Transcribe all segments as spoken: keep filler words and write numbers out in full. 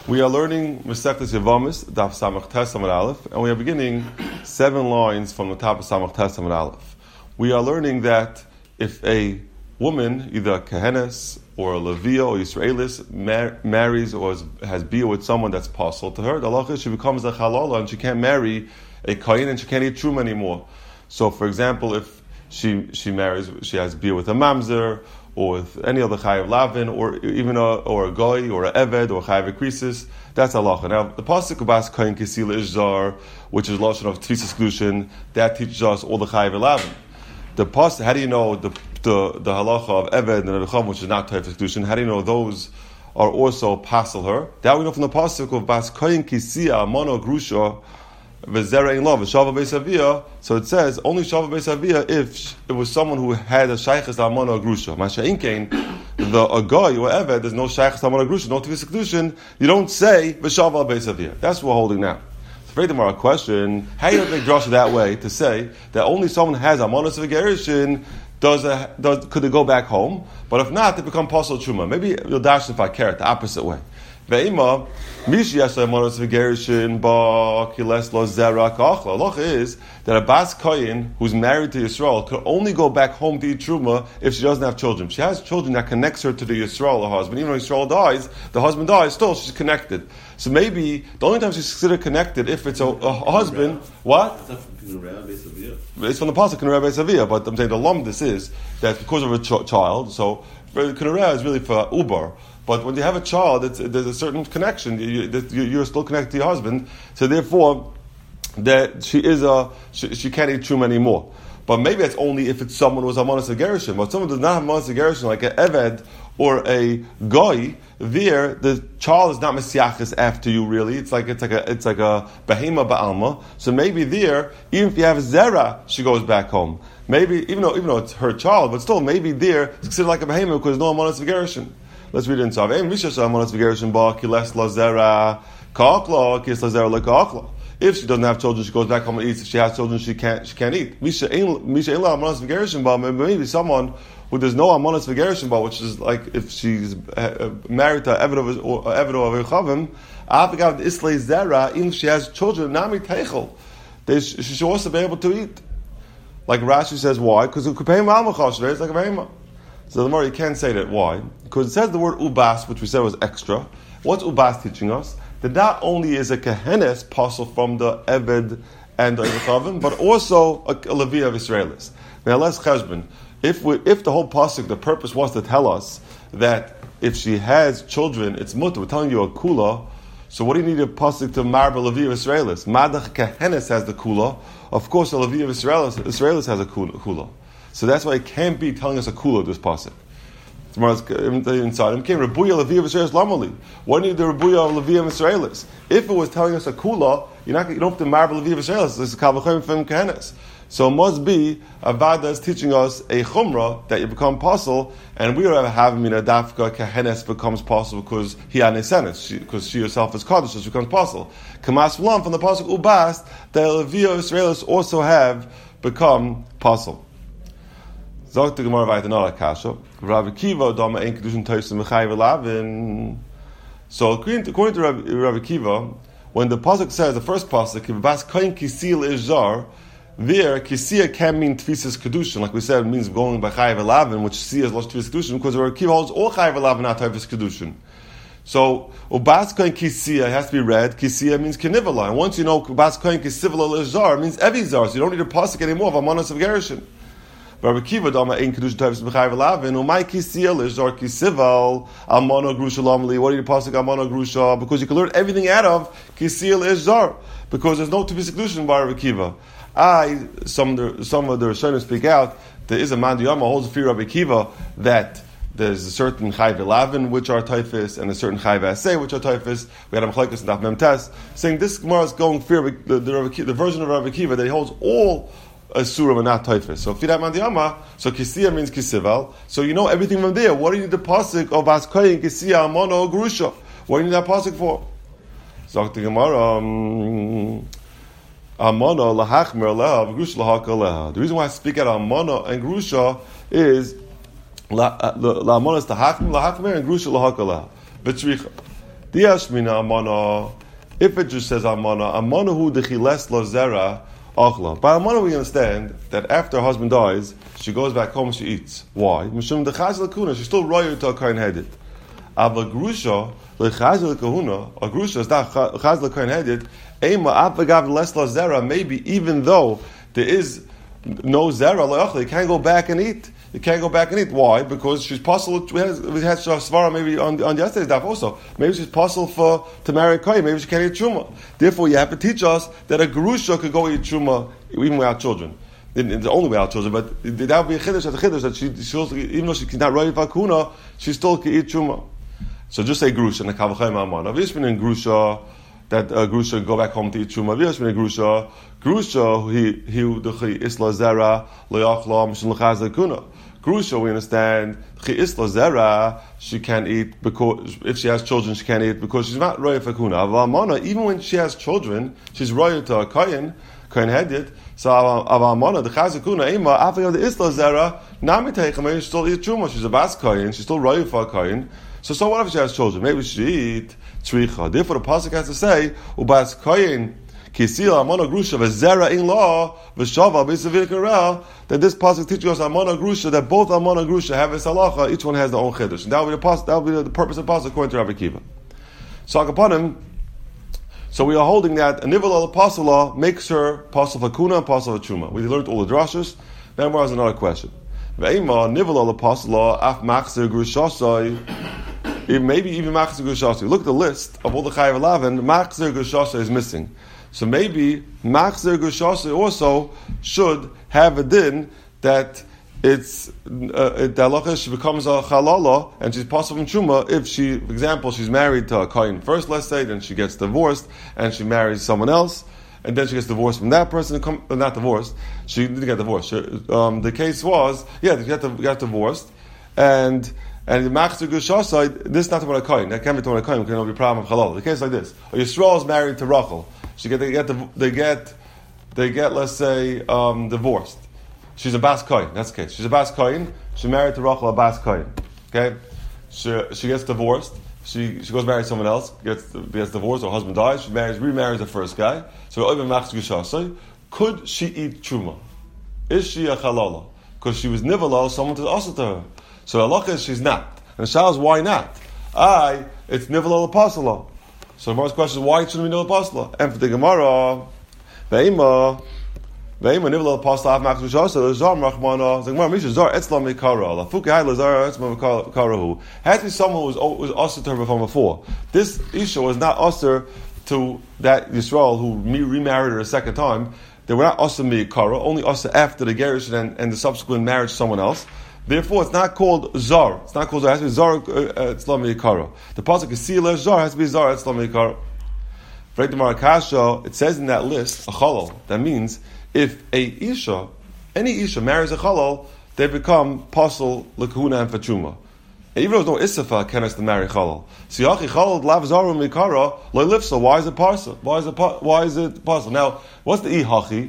We are learning Masechtas Yevamis, Daf Samach Tes Amud Aleph, and we are beginning seven lines from the top of Samach Tes Amud Aleph. We are learning that if a woman, either a Kehenes or a Levia or Yisraelis, mar- marries or has, has bia with someone that's possible to her, the halacha she becomes a Chalala and she can't marry a Kayin and she can't eat Truma anymore. So, for example, if she she marries, she has bia with a Mamzer, or with any other Chayav Lavin, or even a or a Goy, or a Eved, or a Chayav Krisis, that's halacha. Now, the pasuk of Bas Kain Kisila Ishzar, which is lashon of Tfis exclusion, that teaches us all the Chayav Lavin. The pasuk, how do you know the the, the halacha of Eved and Rechav, which is not Tfis exclusion? How do you know those are also passel her? That we know from the pasuk of Bas Kain Kisia Mono Grusha. So it says only Shava Beis Avia if it was someone who had a Shaykhis Almana Grusha. Masha'inkein, the Agoy or Eved, there's no Shaykhis Almana Grusha, no Tvis Kedushin. You don't say V'Shava Beis Avia. That's what we're holding now. So, very tomorrow question: how do you make drasha that way to say that only someone has Almanas V'Gerishin does a, does could they go back home? But if not, they become Pasal Truma. Maybe you'll dash if I care it the opposite way. Ve'ima, Mishi Yashay Monos V'Gerishin Ba Kiles Lo Zera Kachla. Loch is that a Bas Koyin who's married to Yisrael could only go back home to eat Truma if she doesn't have children. If she has children that connects her to the Yisrael, her husband. Even when Yisrael dies, the husband dies, still she's connected. So maybe the only time she's considered connected if it's a, a husband, what? It's from the Pasuk Kinureh Beis Avia, but I'm saying the lump this is that because of a ch- child, so Kinureh is really for Ubar. But when you have a child, it's, there's a certain connection. You, you, you're still connected to your husband, so therefore, that she is a she, she can't eat truma anymore. But maybe it's only if it's someone who was a Manas Gershon. But someone does not have Manas Gershon, like an Eved or a Goy. There, the child is not Mesiachis after you. Really, it's like it's like a it's like a Behema Ba'alma. So maybe there, even if you have Zera, she goes back home. Maybe even though even though it's her child, but still maybe there it's considered like a Behema because there's no Manas Gershon. Let's read it in Tzav. If she doesn't have children, she goes back home and eats. If she has children, she can't she can't eat. Maybe someone who there's no amanas v'gerushin ba, which is like if she's married to Eved or Eved or Rechavim, after Islay Zera, even if she has children, nami teichel, she should also be able to eat. Like Rashi says, why? Because it could pay him almachash. It's like a behema. So the more you can't say that. Why? Because it says the word ubas, which we said was extra. What's ubas teaching us? That not only is a kehenes possible from the Eved and the Rechavim, but also a, a Levi of Israelis. Now let's cheshbon. If we, if the whole pasuk, the purpose was to tell us that if she has children, it's mutter. We're telling you a kula. So what do you need a pasuk to marble Levi of Israelis? Madach kehenes has the kula. Of course, a Levi of Israelis, Israelis has a kula. So that's why it can't be telling us a kula, this pasuk. Tomorrow's inside. Came Rebuya Levi of Israelis Lamali. What do you need the Rebuya of Levi of Israelis? If it was telling us a kula, you're not you don't have to marble Levi of Israelis. This is Kavachim from Kehenes. So it must be Avada is teaching us a chumrah that you become apostle, and we are having a dafka Kehenes becomes apostle because he anesenes, because she herself is kaddish, so she becomes apostle. Kamas Vlam from the pasuk Ubas, the Levi of Israelis also have become apostle. Sagt the Gemara weiter nach Kasha. Rabbi Kiva dama ein kedushin toisim v'chayv lavin. So according to, according to Rabbi, Rabbi Kiva, when the pasuk says the first pasuk, "V'bas kain kisil izar," there kisia can mean tfisas kedushin, like we said, it means going by chayv lavin, which kisia is lost tfisas kedushin, because Rabbi Kiva holds all chayv lavin not tfisas kedushin. So ubas kain kisia has to be read. Kisia means kenivala, and once you know ubas kain kisivala izar, it means evizar. So you don't need a pasuk anymore of amanas of gerushin. Rabbi Kiva dama ein kedushin tayvus b'chayv lavin umay kisiel izar kisival almana grusha lamli. What do you pasuk almana grusha? Because you can learn everything out of kisiel izar, because there's no tefis kedushin by Rabbi Kiva. I some of the, some of the Rishonim speak out. There is a man diyama holds a fear Rabbi Kiva that there's a certain chayv lavin which are typhus and a certain chayv asay which are typhus. We had a machlekes in Daf Mem Tes saying this Gemara is going fear the, the, the version of Rabbi Kiva that he holds all a surah and not typhus. So fidat mandiyama, so kisiya means kisival. So you know everything from there. What do you need the pasuk of askoyin kisiya amono grusha? What do you need that pasuk for? Zok the Gemara. Amono lahachmer leha grusha lahaka leha. The reason why I speak out amono and grusha is la amono is lahachmer lahachmer and grusha lahaka leha. V'tzricha. Diashmina amana. If it just says amana, amana hu dechiles lo zera achla. By amana we understand that after her husband dies, she goes back home and she eats. Why? Mishum dechaz lekuna. She's still royal to a kohen headed. Ava grusha lechaz lekuna. A grusha is not chaz lekohen headed. Ema apagav les lo zera. Maybe even though there is no zera lo achla, you can't go back and eat. You can't go back and eat. Why? Because she's possible. We had, we had svara maybe on, on yesterday's daf also. Maybe she's possible for to marry a kohen. Maybe she can't eat truma. Therefore, you have to teach us that a gerusha could go eat truma even without children. The only way without children, but that would be a chiddush at a chiddush that she, she also, even though she cannot write vakuna, she still can eat truma. So just say grusha and the kavachay ma'amana. Vishmin and grusha that uh, grusha go back home to eat truma. Vishmin and grusha grusha he he the isla zera leachla mishum lechaz lekuna. Grusha, we understand, Isla Zera, she can't eat because if she has children, she can't eat because she's not royal for kuna. Avamana, even when she has children, she's royal to a kohen, kohen headed. So Avamana, the Chazakuna, Ema, after the Isla Zera, Namitech, she still eat truma. She's a bas kohen, she's still royal for a kohen. So, so what if she has children? Maybe she eat tzricha. Therefore, the pasuk has to say, Ubas kohen. Kisil amona grusha v'zera in law v'shava b'savir karel. That this pasuk teaches us amona grusha that both amona grusha have a salacha. Each one has their own chiddush. And that will be the pasuk. That will be the purpose of the pasuk according to Rabbi Kiva. So upon him. So we are holding that a nivel al pasala makes her pasal for kuna and pasal for truma. We learned all the drashas. Then there was another question. Ve'ema nivel al pasala af machzer grushasai. Maybe even machzer grushasai. Look at the list of all the chayav eleven. Machzer grushasai is missing. So maybe Machzer Gushasa also should have a din that it's uh, that she becomes a halala and she's possible from truma if she, for example, she's married to a kohen first, let's say, then she gets divorced and she marries someone else, and then she gets divorced from that person. Come, uh, not divorced, she didn't get divorced. She, um, the case was, yeah, they got, got divorced, and and the Machzer Gushasa, this is not about a kohen. That can't be about a kohen. It can be a problem of halal. The case like this: Yisrael is married to Rachel. She get they get they get they get let's say um, divorced. She's a bas kohen. That's the case. She's a bas kohen. She married to Rachel, a bas kohen. Okay, she she gets divorced. She she goes marry someone else. Gets gets divorced. Her husband dies. She marries remarries the first guy. So even machzor gushasai. Could she eat truma? Is she a halala? Because she was nivala, someone to also to her. So halacha is she's not. And the shal is why not? I it's nivala apostolo. So the Gemara's question is, why shouldn't we know the apostle? And for the Gemara, Ve'ima, Ve'ima, Nivla apostle, Av Machzor Gushasai, Zar Rachmana, the Gemara, Misha, Zar Etzlam Mikara, Lafuki Hai, Lazar Etzlam Mikarahu. Had to be someone who was, was usher to her from before. This Isha was not usher to that Yisrael who remarried her a second time. They were not usher Mikara, only usher after the Gerish and, and the subsequent marriage to someone else. Therefore, it's not called Zar. It's not called Zar. It has to be Zar Etzlam Mikara. The pasuk is Sila Zar has to be Zar Etzlam Mikara. Right to Marakasha, it says in that list a chalal. That means if a isha, any isha marries a chalal, they become pasul lekuna and fatuma. Even though there's no isafa can us to marry chalal. Siyachi chalal lav zaru mikara lo lifsa. Why is it pasul? Why is it why is it pasul? Now, what's the ihachi?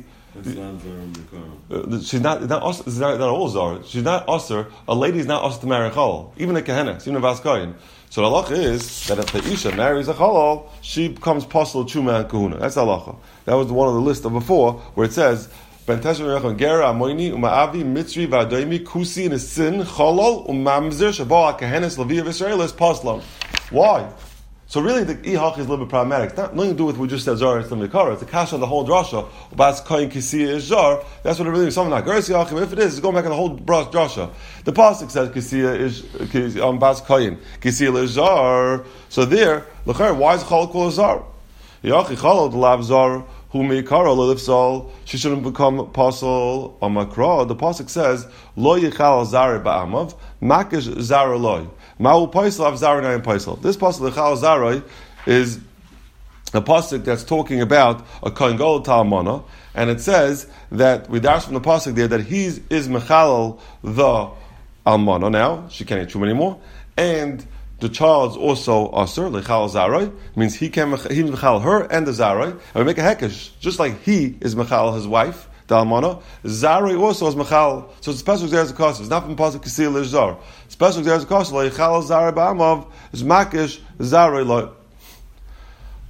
Uh, she's not not us. It's not, not all zar. She's not usher. A lady is not usher to marry a chalal. Even a kahena, even a vaskayin. So the halacha is that if the isha marries a chalal, she becomes pasul chuma and kahuna. That's the halacha. That was one of the list of before where it says ben tesher rechon gera amoini umaavi mitzri v'adoimi kusi nesin chalal umamzer shabal kahenes leviya v'israelis paslam. Why? So really, the ihach is a little bit problematic. It's not nothing to do with what we just said zar and mikara. It's a kasha on the whole drasha. Bas koyin kisiya is zar. That's what it really means. Something like gersi achim. If it is, it's going back on the whole drasha. The pasuk says kisiya is on bas koyin kisiya is zar. So there, look here. Why is chal called zar? Yachi chal the lav zar who mikara lelifsal. She shouldn't become apostle on makra. The pasuk says lo yichal zar ba'amav makish zar loy. Ma'u paisel av zaranayim paisel. This pasuk lechal zaray is a pasuk that's talking about a kohen gadol talmana, and it says that we dash from the pasuk there that he's is mechalal the almana. Now she can't eat truma anymore, and the child's also aser lechal zaray means he can he mechal her and the zaray, and we make a hekesh just like he is mechal his wife. The almana zaray also is mechal, so it's special there's a cost. It's not from pasuk kisil is zar. Special there's a cost like chal zaray ba'amav is makish zaray lo.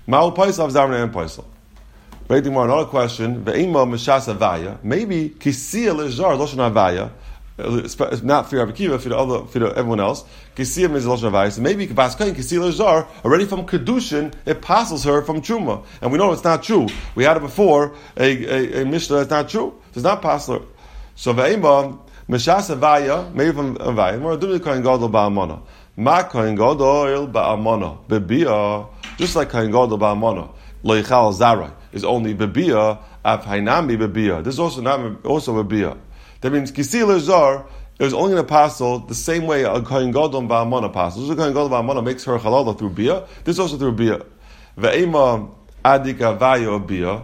Ma'u paisel avzarna and paisel. Waiting more another question. Ve'ima mishas avaya. Maybe kisiya lezar loshan avaya. Not for Rabbi Akiva, for the other, for the, everyone else. Kisiya means loshan avaya. So maybe baskain kisiya lezar already from kedushin it passes her from truma, and we know it's not true. We had it before a a, a mishnah that's not true. It's not passed. So ve'ima mishas avaya maybe from avaya. More do the kohen gadol ba'amana. Ma kohen gadol ba'amana bebia. Just like kohen gadol ba'amana loichal zarai is only bebia af hainami bebia. This is also not also bebia. That means kisila zar is only an apostle the same way a kohen gadol ba'amana apostle. This is a kohen gadol ba'amana makes her halal through bia. This is also through bia. Ve'ema adika vayo bia.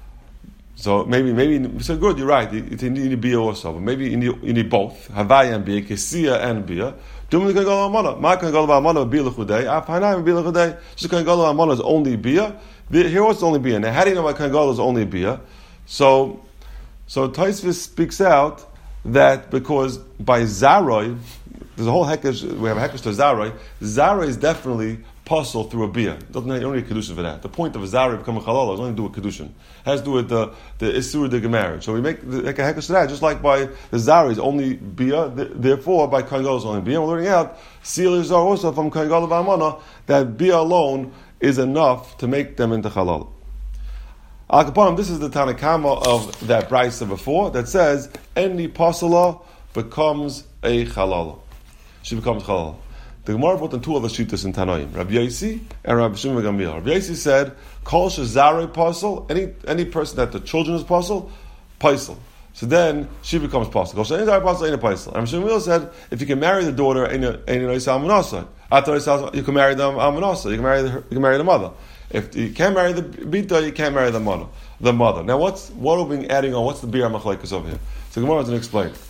So maybe maybe so good. You're right. You, you need bia also, but maybe you need, you need both havaya and bia, kisia and bia. Dumli kohen gadol ba'amana. Ma kohen gadol ba'amana bia lechudei. Af hainami bia lechudei. So kohen gadol ba'amana is only bia. Here was only bia. Now, how do you know my kohen gadol is only bia? So, so Tosfos speaks out that because by zaroi, there's a whole hekesh. We have a hekesh to zaroi. Zaroi is definitely puzzle through a bia. Doesn't have only a kedushin for that. The point of a zaroi becoming halal is only to do with kedushin. It has to do with the the isur de marriage. So we make the like a hekesh to that. Just like by the zaroi is only bia. Therefore, by kohen gadol is only bia. We're learning out seal is also from kohen gadol v'amana that bia alone is enough to make them into halal. Al Kapanim, this is the Tanakama of that brisa before that says any pasala becomes a halal. She becomes halal. The Gemara brought in two other shittas in Tanoim, Rabbi Yosi and Rabbi Shimon Gamliel. Rabbi Yosi said, "Kol shezarei pasal, any any person that the children is pasal, paisel." So then she becomes pasal. Kol shezarei pasal ain't a paisel. And Rabbi Shimon Gamliel said, if you can marry the daughter, ain't a ain't a almanasa. You can marry the almanasa. You can marry the you can marry the mother. If you can't marry the bita, you can't marry the mother. The mother. Now, what's what are we adding on? What's the bir machlekes over here? So Gemara doesn't explain. It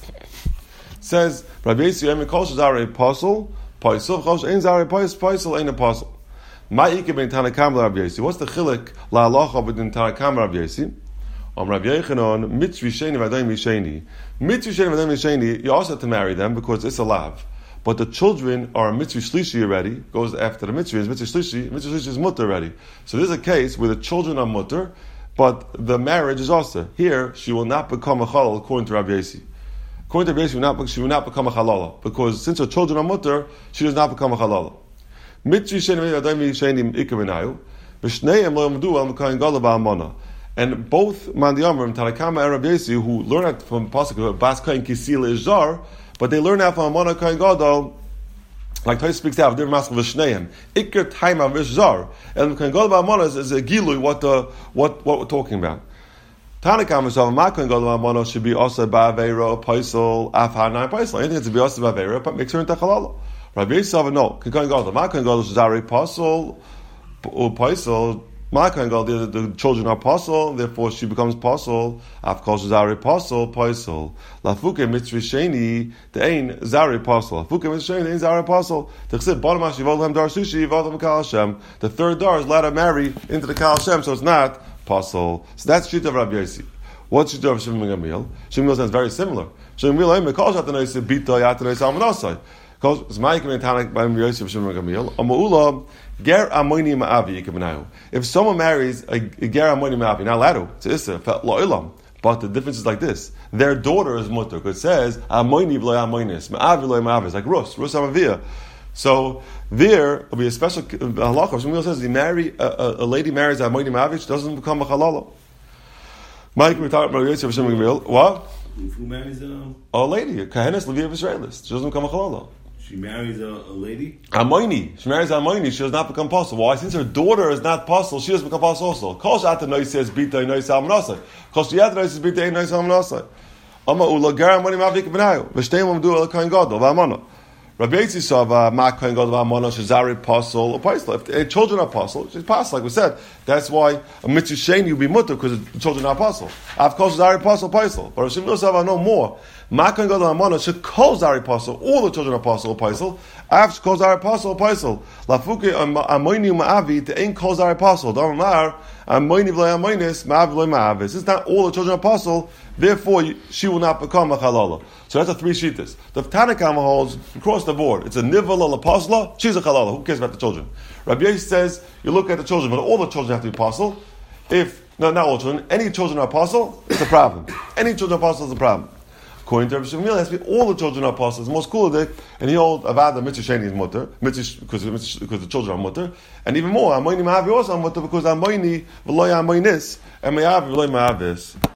says Rabbi Yosi Emi Kol shezarei pasal. Paisel, Chosh Ein Zarei Paisel, Paisel Ein Apostle. Ma'ike ben Tanakam Rabbi Yosi. What's the chilik la halacha between Tanakam Rabbi Yosi? Om Rabbi Yechanan mitzvi sheni v'adayim yisheni. Mitzvi sheni v'adayim yisheni. You also have to marry them because it's a lav. But the children are a mitzvi shlishi already. Goes after the mitzvi is mitzvi shlishi. Mitzvi shlishi is mutter already. So there's a case where the children are mutter, but the marriage is also here. She will not become a chalal according to Rabbi Yosi. According to Rabbi Yosi, she will not, she will not become a halala because since her children are mutter, she does not become a halala. Mitzvi sheni adayim sheni ikavenayu, v'shneihem lo yamdu al mekayin gadol ba'amana. And both Mandiyamrim, Tanakama and Rabbi Yosi, who learn that from pasuk Bas Kain Kisila Izar, but they learn that from Amana Kain Gadol, like Tosfos speaks out, different masculine v'shneihem ikar taima v'zar, and Kain Gadol ba'amana is, is a gilui what the what what we're talking about. Tanakam is ma kohen gadol ba'amana should be also ba'aveira paisel af hanai paisel. Anything that's to be also ba'aveira, but makes her into halal. Rabbi Yisrael no kohen gadol ma kohen gadol zarei paisel or paisel. Ma kohen gadol the, the children are paisel, therefore she becomes paisel. Af kol zarei paisel paisel. Lafuke mitzvah sheni the ein zarei paisel. Lafuke mitzvah sheni the ein zarei paisel. The chesed bottom ashivol hem dar sushi v'adam kal Hashem. The third dar is let her marry into the kal Hashem, so it's not pasul. So that's Shita of Rabbi Yosi. What's Shita of Shimon Gamliel? Shimon Gamliel sounds very similar. Shimon Gamliel, Mekal Shatanois Bita Yatanois Almanasai. Because it's my Tanak by Rabbi Yosi of Shimon Gamliel. Ama'ula Ger Amoni Ma'avi Yikabenayu. If someone marries a, a Ger Amoni Ma'avi, not allowed to, it's Issa, Lo'ilam. But the difference is like this: their daughter is mutter. Because it says Amoni V'lo Amonis Ma'avi Lo Ma'avi. It's like Rus, Rus Amavia. So there will be a special halacha. Shmuel says you marry a, a, a lady marries a moedim avich doesn't become a halala. Mike, we talk about Yosef Shmuel. What? Who marries a a lady? A kahenes levi of Israelis. She doesn't become a halala. She marries a, a lady. A moini. She marries a moini. She does not become apostle. Why? Since her daughter is not apostle, she doesn't become apostle also. Kol shata nois says bita nois almanasai. Kol shata nois says bita nois almanasai. Ama ula gara moedim avik benayu. V'shteim amdu el kain gadol v'amana. Rabbi Yosi saw ma kohen gadol v'amana shezari pasul or paisel. If the children are pasul, she's pasul. Like we said, that's why a mitzvah sheni will be mutter because the children are pasul. Of course, shezari pasul paisel. But Rav Shimon saw no more. Ma kohen gadol v'amana should call zari pasul. All the children are pasul or paisel. After call zari pasul or paisel. Lafuke amoini ma'avi to ain't call zari pasul. Don't mar amoini v'lo amoinis ma'avi v'lo ma'avis. It's not all the children are pasul. therefore she will not become a halala. So that's a three shittas. The Tanakama holds across the board. It's a nivala la pasla. She's a halala. Who cares about the children? Rabbi Yossi says you look at the children, but all the children have to be apostle. If no, not all children, any children are apostle, it's a problem. Any children are apostle is a problem. According to Rabbi Shmuel, it has to be all the children are apostles. Most cool dick, and he holds avada mitzvah sheni is mutter, because because the children are mutter, and even more, amoini ma'avi also mutter because amoini v'loy amoinis and me'avi v'loy ma'avis.